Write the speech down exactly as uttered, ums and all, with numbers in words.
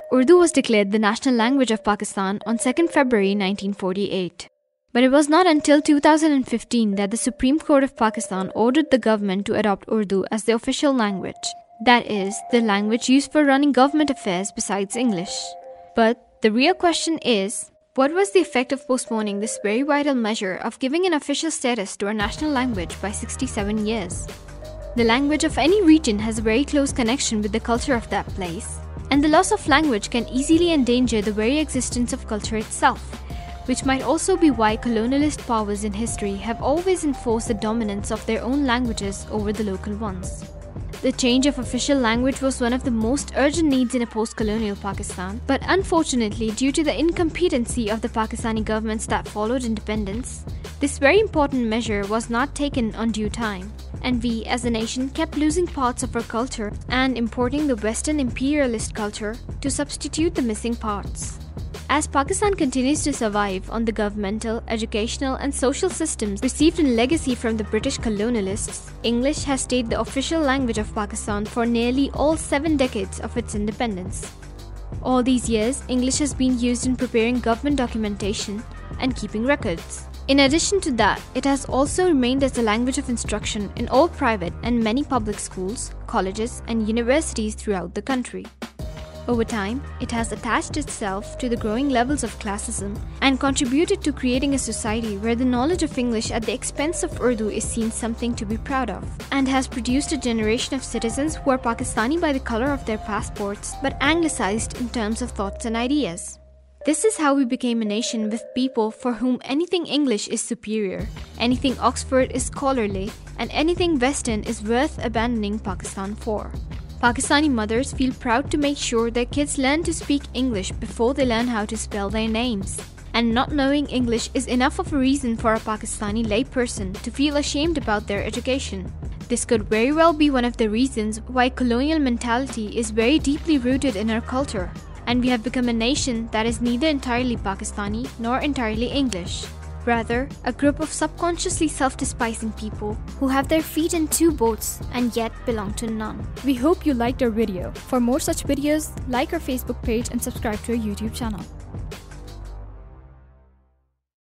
Urdu was declared the national language of Pakistan on second February nineteen forty-eight. But it was not until two thousand fifteen that the Supreme Court of Pakistan ordered the government to adopt Urdu as the official language. That is, the language used for running government affairs besides English. But the real question is, what was the effect of postponing this very vital measure of giving an official status to our national language by sixty-seven years? The language of any region has a very close connection with the culture of that place, and the loss of language can easily endanger the very existence of culture itself, which might also be why colonialist powers in history have always enforced the dominance of their own languages over the local ones. The change of official language was one of the most urgent needs in a post-colonial Pakistan, but unfortunately, due to the incompetency of the Pakistani governments that followed independence, this very important measure was not taken on due time, and we as a nation kept losing parts of our culture and importing the Western imperialist culture to substitute the missing parts. As Pakistan continues to survive on the governmental, educational and social systems received in legacy from the British colonialists, English has stayed the official language of Pakistan for nearly all seven decades of its independence. All these years, English has been used in preparing government documentation and keeping records. In addition to that, it has also remained as the language of instruction in all private and many public schools, colleges and universities throughout the country. Over time, it has attached itself to the growing levels of classism and contributed to creating a society where the knowledge of English at the expense of Urdu is seen something to be proud of, and has produced a generation of citizens who are Pakistani by the color of their passports but anglicized in terms of thoughts and ideas. This is how we became a nation with people for whom anything English is superior, anything Oxford is scholarly, and anything Western is worth abandoning Pakistan for. Pakistani mothers feel proud to make sure their kids learn to speak English before they learn how to spell their names. And not knowing English is enough of a reason for a Pakistani layperson to feel ashamed about their education. This could very well be one of the reasons why colonial mentality is very deeply rooted in our culture, and we have become a nation that is neither entirely Pakistani nor entirely English. Rather, a group of subconsciously self-despising people who have their feet in two boats and yet belong to none. We hope you liked our video. For more such videos, like our Facebook page and subscribe to our YouTube channel.